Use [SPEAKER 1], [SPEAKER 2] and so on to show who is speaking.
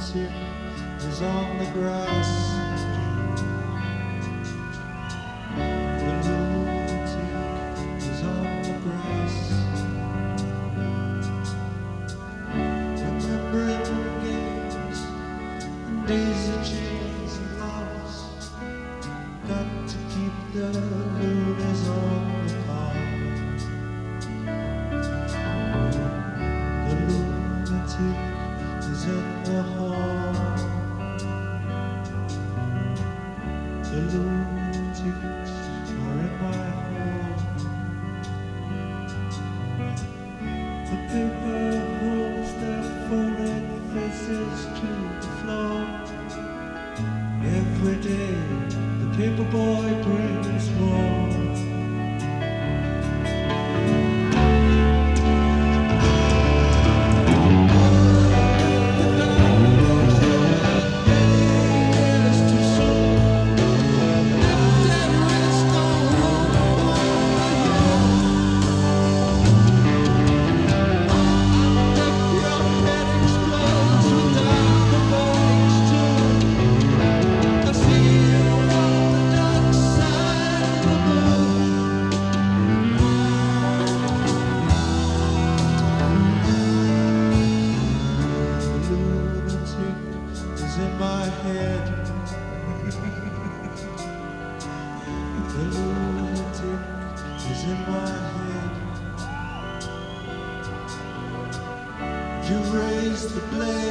[SPEAKER 1] lunatic is on the grass. The lunatic is on the grass. Remembering games and daisy chains and loves. Got to keep the loonies on the farm. The lunatic is in the hall. The lunatics are in my hall. The paper holds their phony faces to the floor. Every day the paper boy brings more. In my head, the lunatic is in my head. You raise the blade.